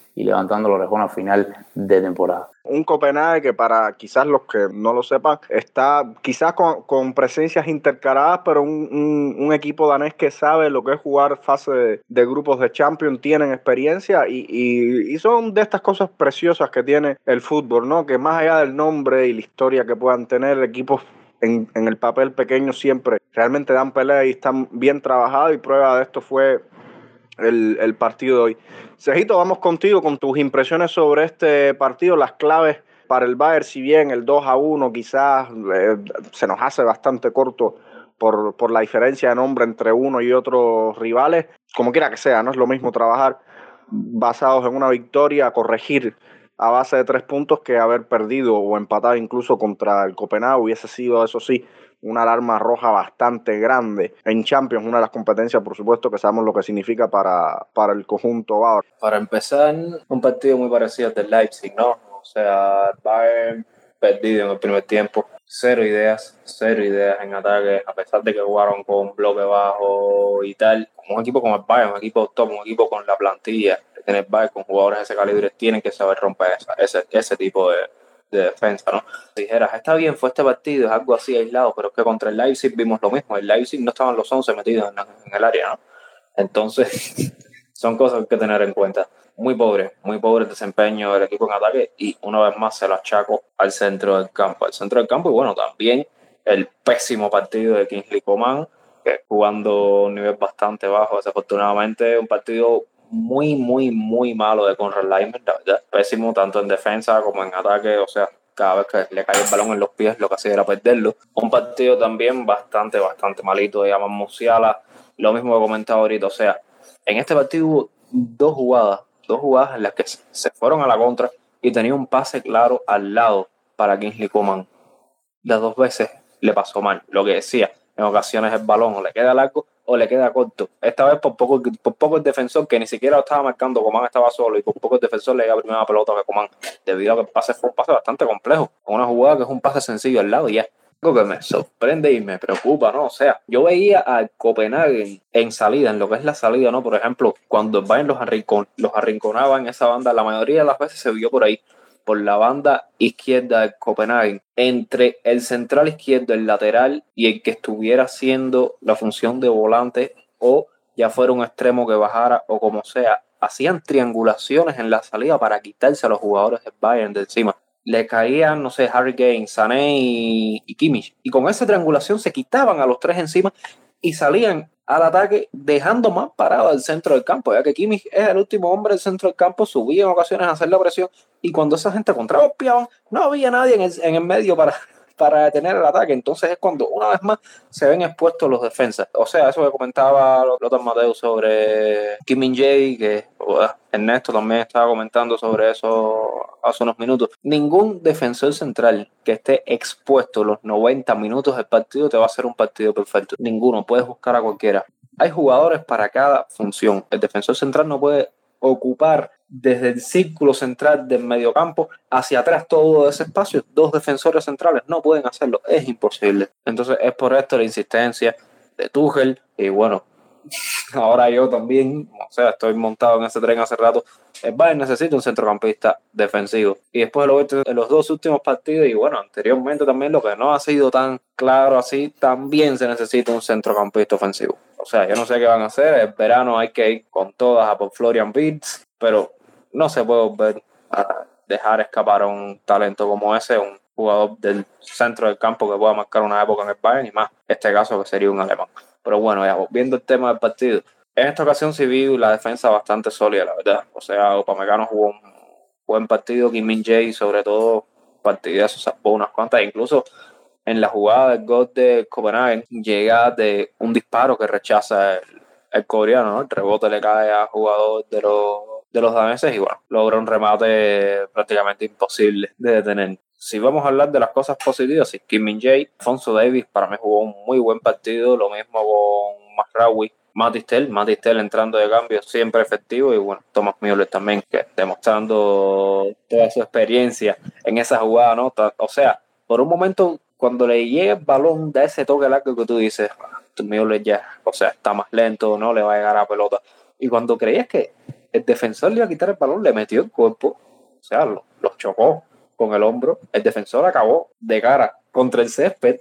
y levantando la orejona al final de temporada. Un Copenhague que, para quizás los que no lo sepan, está quizás con presencias intercaladas, pero un equipo danés que sabe lo que es jugar fase de grupos de Champions, tienen experiencia y son de estas cosas preciosas que tiene el fútbol, ¿no? Que más allá del nombre y la historia que puedan tener, equipos en el papel pequeño siempre realmente dan pelea y están bien trabajados, y prueba de esto fue el partido de hoy. Cejito, vamos contigo con tus impresiones sobre este partido, las claves para el Bayern. Si bien el 2-1 quizás se nos hace bastante corto por la diferencia de nombre entre uno y otros rivales, como quiera que sea, no es lo mismo trabajar basados en una victoria, corregir a base de 3 puntos, que haber perdido o empatado incluso contra el Copenhague. Hubiese sido, eso sí, una alarma roja bastante grande en Champions, una de las competencias, por supuesto, que sabemos lo que significa para el conjunto bávaro. Para empezar, un partido muy parecido al del Leipzig, ¿no? O sea, Bayern perdido en el primer tiempo, cero ideas en ataque, a pesar de que jugaron con un bloque bajo y tal. Como un equipo como el Bayern, un equipo top, un equipo con la plantilla que tiene el Bayern, con jugadores de ese calibre, tienen que saber romper ese tipo de defensa, ¿no? Si dijeras, está bien, fue este partido, es algo así aislado, pero es que contra el Leipzig vimos lo mismo. El Leipzig no estaban los 11 metidos en el área, ¿no? Entonces, son cosas que hay que tener en cuenta. Muy pobre el desempeño del equipo en ataque, y una vez más se lo achaco al centro del campo. Y bueno, también el pésimo partido de Kingsley Coman, que jugando a un nivel bastante bajo, desafortunadamente, un partido muy malo de Konrad Laimer, la verdad. Pésimo tanto en defensa como en ataque, o sea, cada vez que le cae el balón en los pies lo que hacía era perderlo. Un partido también bastante malito de Jamal Musiala, lo mismo que comentaba ahorita, o sea, en este partido hubo dos jugadas en las que se fueron a la contra y tenía un pase claro al lado para Kingsley Coman. Las dos veces le pasó mal, lo que decía, en ocasiones el balón o le queda largo o le queda corto. Esta vez por poco el defensor, que ni siquiera lo estaba marcando, Coman estaba solo, y por poco el defensor le llega la primera pelota que Coman, debido a que el pase fue un pase bastante complejo, una jugada que es un pase sencillo al lado y ya. Algo que me sorprende y me preocupa, ¿no? O sea, yo veía al Copenhague en salida, en lo que es la salida, ¿no? Por ejemplo, cuando el Bayern los arrinconaba en esa banda, la mayoría de las veces se vio por ahí, por la banda izquierda del Copenhague, entre el central izquierdo, el lateral y el que estuviera haciendo la función de volante, o ya fuera un extremo que bajara o como sea, hacían triangulaciones en la salida para quitarse a los jugadores del Bayern de encima. Le caían, no sé, Harry Kane, Sané y Kimmich, y con esa triangulación se quitaban a los tres encima y salían al ataque, dejando más parado al centro del campo, ya que Kimmich es el último hombre del centro del campo, subía en ocasiones a hacer la presión, y cuando esa gente contragolpeaban, no había nadie en el medio para detener el ataque. Entonces es cuando una vez más se ven expuestos los defensas. O sea, eso que comentaba Lothar Matthäus sobre Kim Min-jae, que Ernesto también estaba comentando sobre eso hace unos minutos. Ningún defensor central que esté expuesto los 90 minutos del partido te va a hacer un partido perfecto. Ninguno, puedes buscar a cualquiera. Hay jugadores para cada función. El defensor central no puede ocupar desde el círculo central del mediocampo hacia atrás todo ese espacio. Dos defensores centrales no pueden hacerlo, es imposible. Entonces es por esto la insistencia de Tuchel, y bueno, ahora yo también, o sea, estoy montado en ese tren hace rato. El Bayern necesita un centrocampista defensivo, y después lo veo en los dos últimos partidos, y bueno, anteriormente también, lo que no ha sido tan claro así, también se necesita un centrocampista ofensivo. O sea, yo no sé qué van a hacer. El verano hay que ir con todas a por Florian Wirtz, pero no se puede volver a dejar escapar a un talento como ese, un jugador del centro del campo que pueda marcar una época en el Bayern, y más este caso que sería un alemán. Pero bueno, ya volviendo al tema del partido, en esta ocasión sí vi la defensa bastante sólida, la verdad. O sea, Upamecano jugó un buen partido, Kim Min-jae sobre todo partidazo, sacó unas cuantas, incluso en la jugada del gol de Copenhague llega de un disparo que rechaza el coreano, ¿no? El rebote le cae al jugador de los daneses y bueno, logra un remate prácticamente imposible de detener. Si vamos a hablar de las cosas positivas, sí, Kim Min-jae, Alphonso Davies para mí jugó un muy buen partido, lo mismo con Mazraoui, Mathys Tel entrando de cambio, siempre efectivo, y bueno, Thomas Müller también, que demostrando toda su experiencia en esa jugada, ¿no? O sea, por un momento, cuando le llega el balón, da ese toque largo que tú dices, Müller ya, o sea, está más lento, no le va a llegar a la pelota. Y cuando creías que el defensor le iba a quitar el balón, le metió el cuerpo, o sea, los chocó con el hombro. El defensor acabó de cara contra el césped.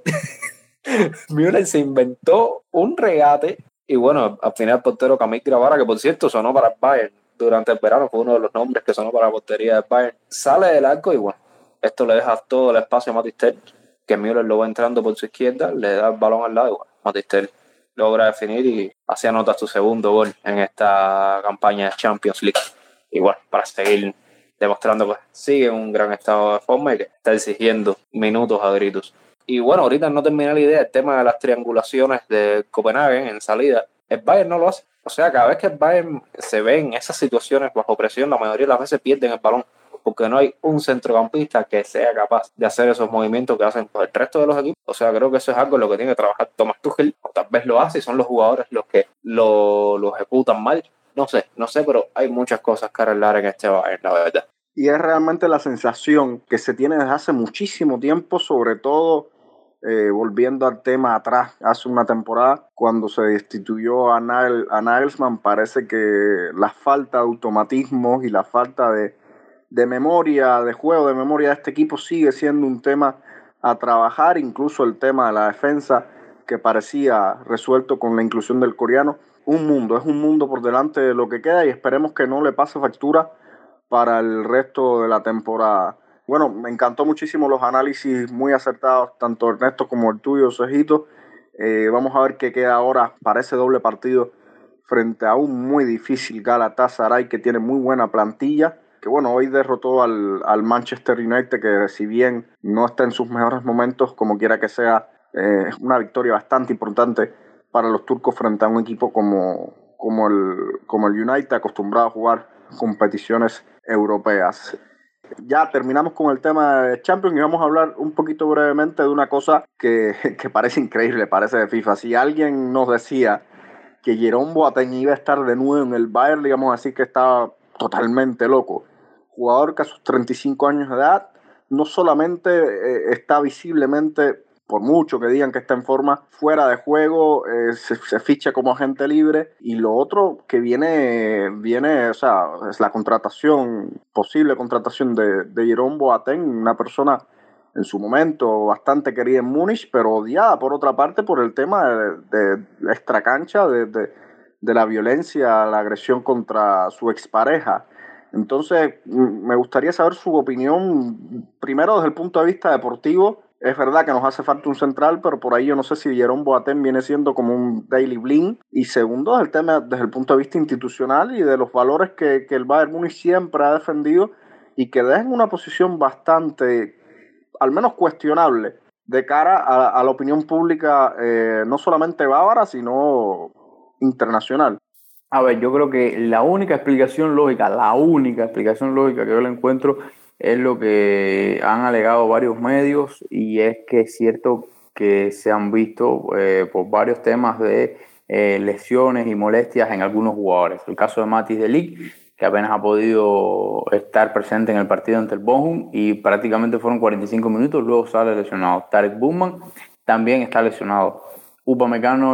Müller se inventó un regate y bueno, al final el portero Kamil Grabara, que por cierto sonó para el Bayern durante el verano, fue uno de los nombres que sonó para la portería del Bayern, sale del arco y bueno, esto le deja todo el espacio a Mathys Tel, que Müller lo va entrando por su izquierda, le da el balón al lado y bueno, Mathys Tel logra definir y así anota su segundo gol en esta campaña de Champions League. Y bueno, para seguir demostrando que sigue en un gran estado de forma y que está exigiendo minutos a gritos. Y bueno, ahorita no terminé la idea, el tema de las triangulaciones de Copenhague en salida. El Bayern no lo hace. O sea, cada vez que el Bayern se ve en esas situaciones bajo presión, la mayoría de las veces pierden el balón, porque no hay un centrocampista que sea capaz de hacer esos movimientos que hacen el resto de los equipos. O sea, creo que eso es algo en lo que tiene que trabajar Thomas Tuchel, o tal vez lo hace y son los jugadores los que lo ejecutan mal. No sé, pero hay muchas cosas que arreglar en este Bayern, la verdad. Y es realmente la sensación que se tiene desde hace muchísimo tiempo, sobre todo volviendo al tema atrás, hace una temporada, cuando se destituyó a Nagelsmann, parece que la falta de automatismos y la falta de memoria, de juego de memoria de este equipo sigue siendo un tema a trabajar, incluso el tema de la defensa, que parecía resuelto con la inclusión del coreano. Es un mundo por delante de lo que queda y esperemos que no le pase factura para el resto de la temporada. Bueno, me encantó muchísimo los análisis muy acertados, tanto Ernesto como el tuyo, Cejito. Vamos a ver qué queda ahora para ese doble partido frente a un muy difícil Galatasaray que tiene muy buena plantilla, que bueno, hoy derrotó al Manchester United, que si bien no está en sus mejores momentos, como quiera que sea, es una victoria bastante importante para los turcos frente a un equipo como el United, acostumbrado a jugar competiciones europeas. Ya terminamos con el tema de Champions y vamos a hablar un poquito brevemente de una cosa que parece increíble, parece de FIFA. Si alguien nos decía que Jerome Boateng iba a estar de nuevo en el Bayern, digamos así, que estaba totalmente loco. Jugador que a sus 35 años de edad no solamente está visiblemente, por mucho que digan que está en forma, fuera de juego, se ficha como agente libre, y lo otro que viene, o sea, es la posible contratación de Jerome Boateng, una persona en su momento bastante querida en Múnich, pero odiada por otra parte por el tema de extracancha, de la violencia, la agresión contra su expareja. Entonces, me gustaría saber su opinión, primero desde el punto de vista deportivo. Es verdad que nos hace falta un central, pero por ahí yo no sé si Jerome Boateng viene siendo como un Daily Blind. Y segundo, el tema desde el punto de vista institucional y de los valores que el Bayern Múnich siempre ha defendido y que dejan una posición bastante, al menos cuestionable, de cara a la opinión pública, no solamente bávara, sino internacional. A ver, yo creo que la única explicación lógica que yo le encuentro es lo que han alegado varios medios, y es que es cierto que se han visto por varios temas de lesiones y molestias en algunos jugadores. El caso de Matthijs de Ligt, que apenas ha podido estar presente en el partido ante el Bochum y prácticamente fueron 45 minutos, luego sale lesionado. Tarek Bouman también está lesionado. Upamecano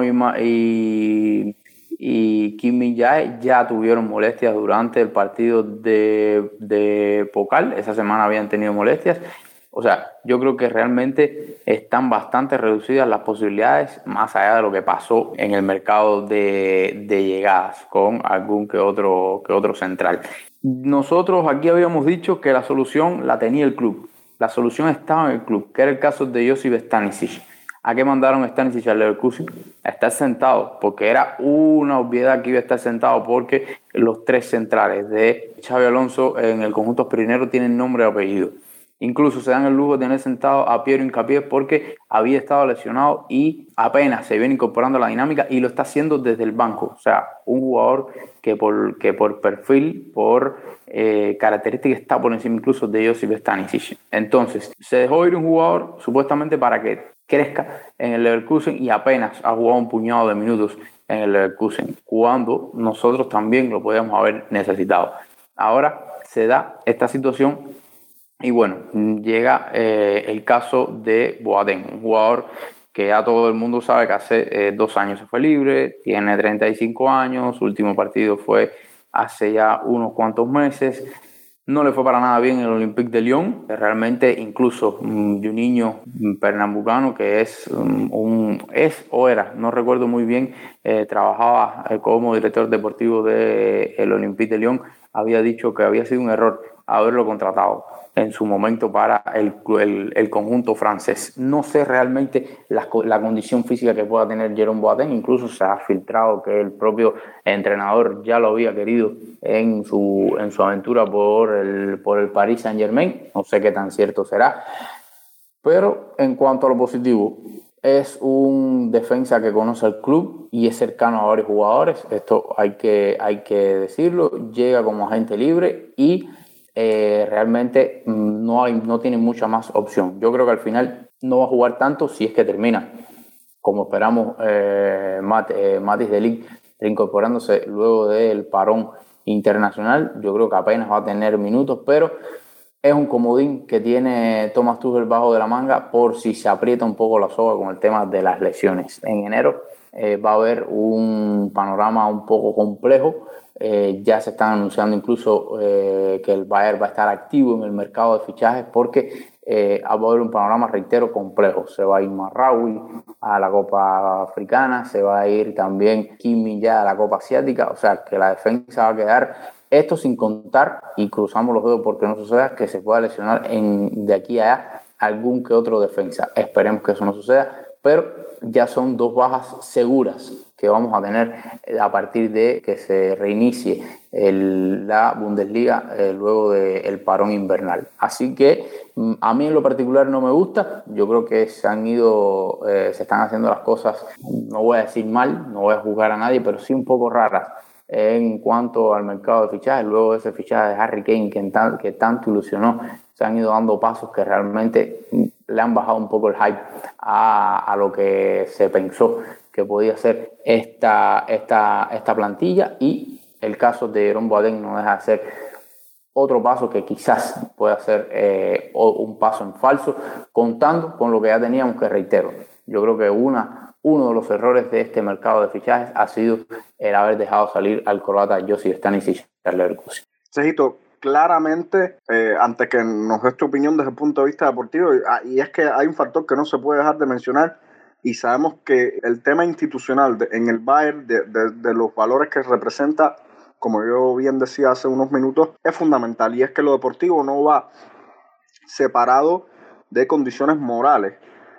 y Kim Min-jae ya tuvieron molestias durante el partido de Pokal. Esa semana habían tenido molestias. O sea, yo creo que realmente están bastante reducidas las posibilidades, más allá de lo que pasó en el mercado de llegadas con algún que otro central. Nosotros aquí habíamos dicho que la solución la tenía el club. La solución estaba en el club, que era el caso de Josip Stanisic. ¿A qué mandaron a Stanisic al Leverkusen? A estar sentado, porque era una obviedad que iba a estar sentado, porque los tres centrales de Xabi Alonso en el conjunto Pirinero tienen nombre y apellido. Incluso se dan el lujo de tener sentado a Piero Hincapié porque había estado lesionado y apenas se viene incorporando a la dinámica y lo está haciendo desde el banco. O sea, un jugador que por perfil, por características está por encima incluso de Josip Stanisic. Entonces, se dejó ir un jugador supuestamente para que crezca en el Leverkusen y apenas ha jugado un puñado de minutos en el Leverkusen, cuando nosotros también lo podíamos haber necesitado. Ahora se da esta situación y bueno, llega el caso de Boateng, un jugador que ya todo el mundo sabe que hace 2 años se fue libre, tiene 35 años, su último partido fue hace ya unos cuantos meses. No le fue para nada bien el Olympique de Lyon. Realmente incluso Juninho Pernambucano, que no recuerdo muy bien, trabajaba como director deportivo del Olympique de Lyon, había dicho que había sido un error haberlo contratado en su momento para el conjunto francés. No sé realmente la condición física que pueda tener Jerome Boateng. Incluso se ha filtrado que el propio entrenador ya lo había querido en su aventura por el Paris Saint-Germain. No sé qué tan cierto será. Pero en cuanto a lo positivo, es un defensa que conoce el club y es cercano a varios jugadores. Esto hay que decirlo. Llega como agente libre y realmente no tiene mucha más opción. Yo creo que al final no va a jugar tanto si es que termina, como esperamos, Matthijs de Ligt reincorporándose luego del parón internacional. Yo creo que apenas va a tener minutos, pero es un comodín que tiene Thomas Tuchel bajo de la manga por si se aprieta un poco la soga con el tema de las lesiones. En enero va a haber un panorama un poco complejo. Ya se están anunciando incluso que el Bayern va a estar activo en el mercado de fichajes porque va a haber un panorama, reitero, complejo. Se va a ir Marraoui a la Copa Africana, se va a ir también Kim Min-jae a la Copa Asiática, o sea que la defensa va a quedar, esto sin contar, y cruzamos los dedos porque no suceda, que se pueda lesionar de aquí a allá algún que otro defensa. Esperemos que eso no suceda, pero ya son 2 bajas seguras que vamos a tener a partir de que se reinicie la Bundesliga luego del parón invernal. Así que a mí en lo particular no me gusta. Yo creo que se están haciendo las cosas, no voy a decir mal, no voy a juzgar a nadie, pero sí un poco raras en cuanto al mercado de fichajes. Luego de ese fichaje de Harry Kane que tanto ilusionó, se han ido dando pasos que realmente le han bajado un poco el hype a lo que se pensó que podía ser esta plantilla, y el caso de Jerome Boateng no deja de ser otro paso que quizás pueda ser un paso en falso, contando con lo que ya teníamos, que reitero, yo creo que uno de los errores de este mercado de fichajes ha sido el haber dejado salir al croata Josip Stanisic al Leverkusen. Sejito, claramente, antes que nos des tu opinión desde el punto de vista deportivo, y es que hay un factor que no se puede dejar de mencionar, y sabemos que el tema institucional en el Bayern, de los valores que representa, como yo bien decía hace unos minutos, es fundamental, y es que lo deportivo no va separado de condiciones morales.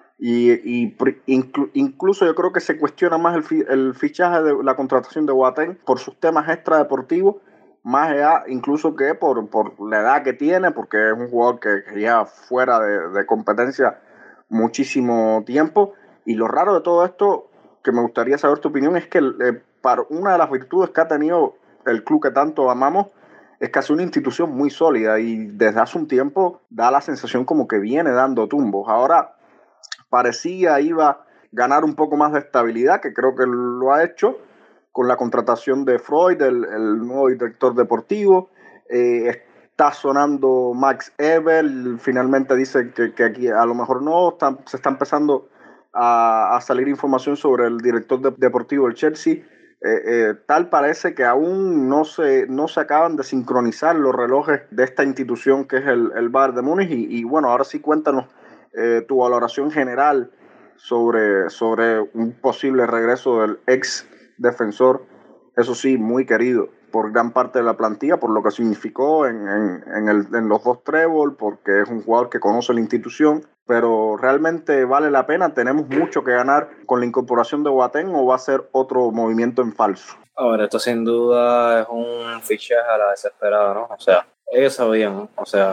Incluso yo creo que se cuestiona más el fichaje de la contratación de Boateng por sus temas extradeportivos, más allá incluso que por la edad que tiene, porque es un jugador que ya fuera de competencia muchísimo tiempo. Y lo raro de todo esto, que me gustaría saber tu opinión, es que para una de las virtudes que ha tenido el club que tanto amamos es que es una institución muy sólida, y desde hace un tiempo da la sensación como que viene dando tumbos. Ahora parecía iba a ganar un poco más de estabilidad, que creo que lo ha hecho con la contratación de Freud, el nuevo director deportivo. Está sonando Max Eber, finalmente dice que aquí a lo mejor no, se está empezando a salir información sobre el director deportivo del Chelsea. Tal parece que aún no se acaban de sincronizar los relojes de esta institución que es el Bayern de Múnich. Y bueno, ahora sí cuéntanos tu valoración general sobre un posible regreso del ex defensor, eso sí, muy querido por gran parte de la plantilla, por lo que significó en los 2 trébol, porque es un jugador que conoce la institución. Pero realmente vale la pena, tenemos mucho que ganar con la incorporación de Boateng, o va a ser otro movimiento en falso. A ver, esto sin duda es un fichaje a la desesperada, ¿no? O sea, ellos sabían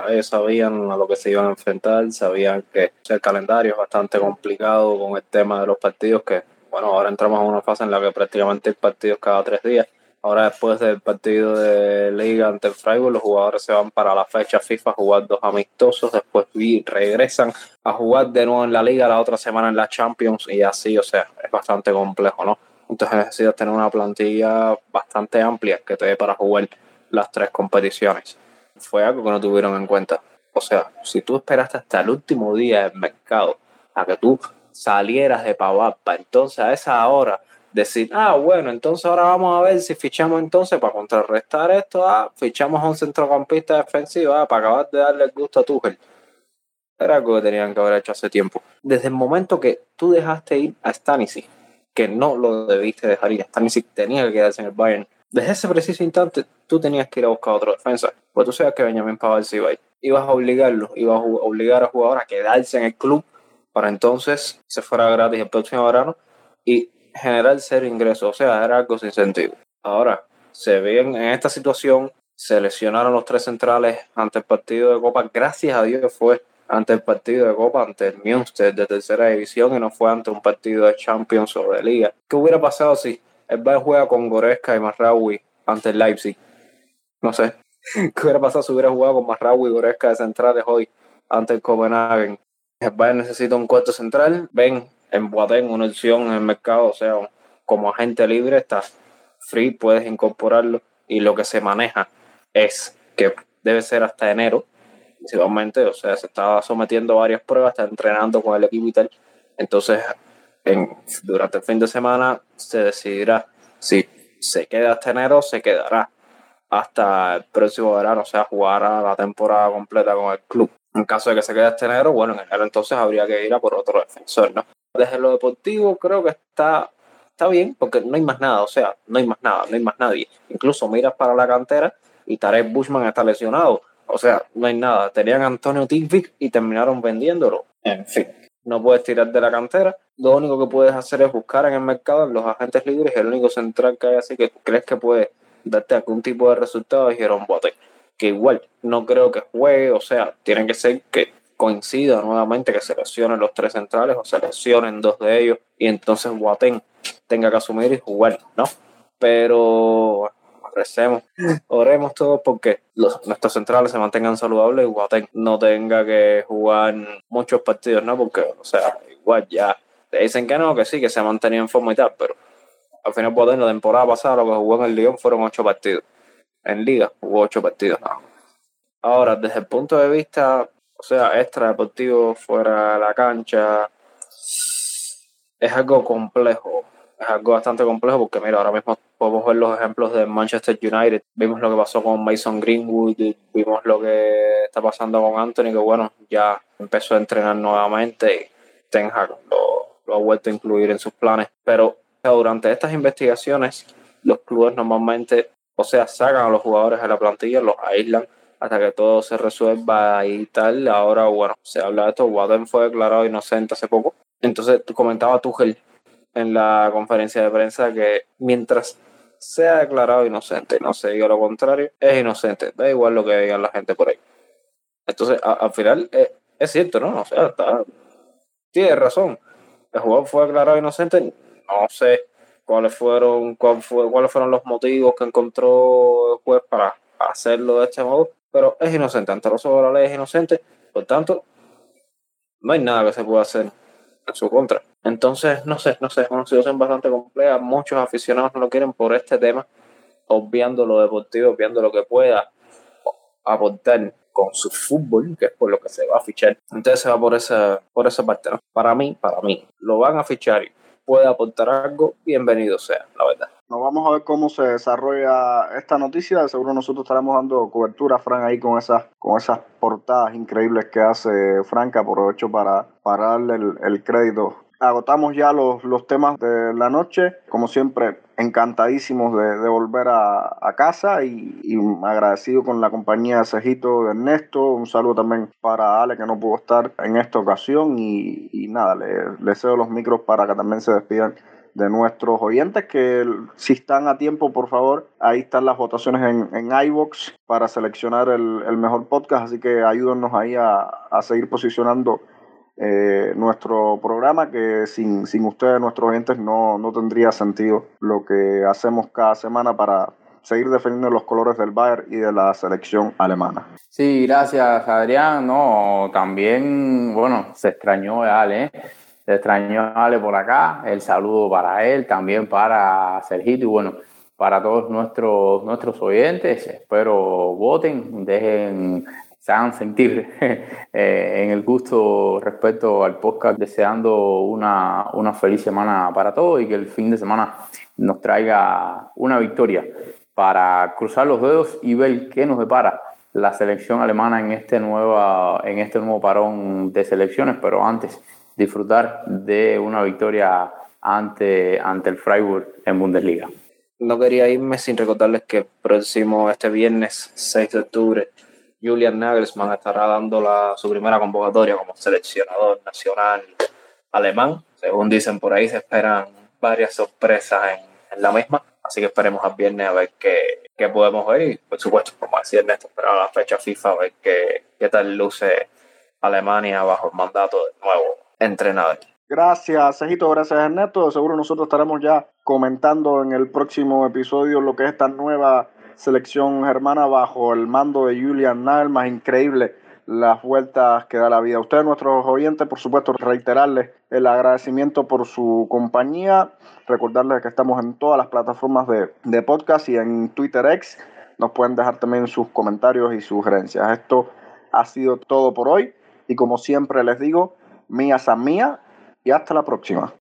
a lo que se iban a enfrentar, sabían que el calendario es bastante complicado con el tema de los partidos, que bueno, ahora entramos a una fase en la que prácticamente hay partidos cada 3 días. Ahora, después del partido de Liga ante el Freiburg, los jugadores se van para la fecha FIFA a jugar 2 amistosos, después regresan a jugar de nuevo en la Liga, la otra semana en la Champions, y así, o sea, es bastante complejo, ¿no? Entonces necesitas tener una plantilla bastante amplia que te dé para jugar las 3 competiciones. Fue algo que no tuvieron en cuenta. O sea, si tú esperaste hasta el último día del mercado a que tú salieras de Pavard, entonces a esa hora decir, bueno, entonces ahora vamos a ver si fichamos entonces para contrarrestar esto, fichamos a un centrocampista defensivo, para acabar de darle el gusto a Tuchel. Era algo que tenían que haber hecho hace tiempo. Desde el momento que tú dejaste ir a Stanisic, que no lo debiste dejar ir, Stanisic tenía que quedarse en el Bayern. Desde ese preciso instante, tú tenías que ir a buscar otro defensa. Pues tú sabes que Benjamin Pavard se iba a ir. Ibas a obligarlo, ibas a obligar al jugador a quedarse en el club para entonces se fuera gratis el próximo verano y generar cero ingresos. O sea, era algo sin sentido. Ahora, se ven en esta situación, se lesionaron los 3 centrales ante el partido de Copa. Gracias a Dios fue ante el partido de Copa, ante el Münster de tercera división y no fue ante un partido de Champions o de Liga. ¿Qué hubiera pasado si el Bayern juega con Goretzka y Mazraoui ante el Leipzig? No sé. ¿Qué hubiera pasado si hubiera jugado con Mazraoui y Goretzka de centrales hoy ante el Copenhagen? El Bayern necesita un cuarto central. Ven en Boateng una opción en el mercado, o sea, como agente libre está free, puedes incorporarlo y lo que se maneja es que debe ser hasta enero, principalmente, o sea, se está sometiendo a varias pruebas, está entrenando con el equipo y tal. Entonces, durante el fin de semana se decidirá si se queda hasta enero o se quedará hasta el próximo verano, o sea, jugará la temporada completa con el club. En caso de que se quede hasta enero, bueno, en enero entonces habría que ir a por otro defensor, ¿no? Desde lo deportivo creo que está bien, porque no hay más nada, o sea, no hay más nadie. Incluso miras para la cantera y Tarek Bushman está lesionado, o sea, no hay nada. Tenían a Antonio Tigvik y terminaron vendiéndolo. En fin, no puedes tirar de la cantera. Lo único que puedes hacer es buscar en el mercado en los agentes libres. El único central que hay así que crees que puede darte algún tipo de resultado es Jerome Boateng, que igual no creo que juegue, o sea, tiene que ser que coincida nuevamente que se lesionen los 3 centrales o se lesionen 2 de ellos y entonces Boateng tenga que asumir y jugar, ¿no? Pero oremos todos porque nuestros centrales se mantengan saludables y Boateng no tenga que jugar muchos partidos, ¿no? Porque, o sea, igual ya te dicen que no, que sí, que se ha mantenido en forma y tal, pero al final Boateng la temporada pasada lo que jugó en el Lyon fueron 8 partidos. En Liga jugó 8 partidos, ¿no? Ahora, desde el punto de vista, o sea, extra deportivo, fuera de la cancha, es algo complejo. Es algo bastante complejo porque, mira, ahora mismo podemos ver los ejemplos de Manchester United. Vimos lo que pasó con Mason Greenwood, vimos lo que está pasando con Anthony, que bueno, ya empezó a entrenar nuevamente y Ten Hag lo ha vuelto a incluir en sus planes. Pero o sea, durante estas investigaciones, los clubes normalmente, o sea, sacan a los jugadores de la plantilla, los aíslan hasta que todo se resuelva y tal. Ahora, bueno, se habla de esto. Boateng fue declarado inocente hace poco. Entonces, comentaba Tuchel en la conferencia de prensa que mientras sea declarado inocente, no se diga lo contrario, es inocente. Da igual lo que digan la gente por ahí. Entonces, al final, es cierto, ¿no? O sea, tiene razón. El jugador fue declarado inocente. No sé cuáles fueron los motivos que encontró el juez para hacerlo de este modo, pero es inocente. Ante los ojos de la ley es inocente, por tanto, no hay nada que se pueda hacer en su contra. Entonces, no sé, es una situación bastante compleja. Muchos aficionados no lo quieren por este tema, obviando lo deportivo, obviando lo que pueda aportar con su fútbol, que es por lo que se va a fichar. Entonces se va por esa parte, ¿no? Para mí, lo van a fichar y puede aportar algo, bienvenido sea, la verdad. Nos vamos a ver cómo se desarrolla esta noticia. Seguro nosotros estaremos dando cobertura, Fran, ahí con esas portadas increíbles que hace Frank. Aprovecho para darle el crédito. Agotamos ya los temas de la noche. Como siempre, encantadísimos de volver a casa y agradecido con la compañía de Cejito, de Ernesto. Un saludo también para Ale, que no pudo estar en esta ocasión. Y nada, le cedo los micros para que también se despidan de nuestros oyentes, que si están a tiempo, por favor, ahí están las votaciones en iVoox para seleccionar el mejor podcast, así que ayúdennos ahí a seguir posicionando nuestro programa, que sin ustedes, nuestros oyentes, no tendría sentido lo que hacemos cada semana para seguir defendiendo los colores del Bayern y de la selección alemana. Sí, gracias, Adrián. No, también, bueno, se extrañó a Ale, Se extrañó a Ale por acá. El saludo para él, también para Sergito y bueno, para todos nuestros oyentes. Espero voten, dejen se hagan sentir en el gusto respecto al podcast, deseando una feliz semana para todos y que el fin de semana nos traiga una victoria para cruzar los dedos y ver qué nos depara la selección alemana en este nuevo parón de selecciones, pero antes disfrutar de una victoria ante el Freiburg en Bundesliga. No quería irme sin recordarles que este viernes 6 de octubre Julian Nagelsmann estará dando su primera convocatoria como seleccionador nacional alemán. Según dicen por ahí, se esperan varias sorpresas en la misma, así que esperemos al viernes a ver qué podemos ver y, por supuesto, como decía Ernesto, esperar a la fecha FIFA a ver qué tal luce Alemania bajo el mandato del nuevo entrenador. Gracias, Cejito, gracias, Ernesto. Seguro nosotros estaremos ya comentando en el próximo episodio lo que es esta nueva selección germana bajo el mando de Julian Nagelsmann. Increíble las vueltas que da la vida. A ustedes, nuestros oyentes, por supuesto, reiterarles el agradecimiento por su compañía. Recordarles que estamos en todas las plataformas de podcast y en Twitter X. Nos pueden dejar también sus comentarios y sugerencias. Esto ha sido todo por hoy y como siempre les digo, mía san mía y hasta la próxima.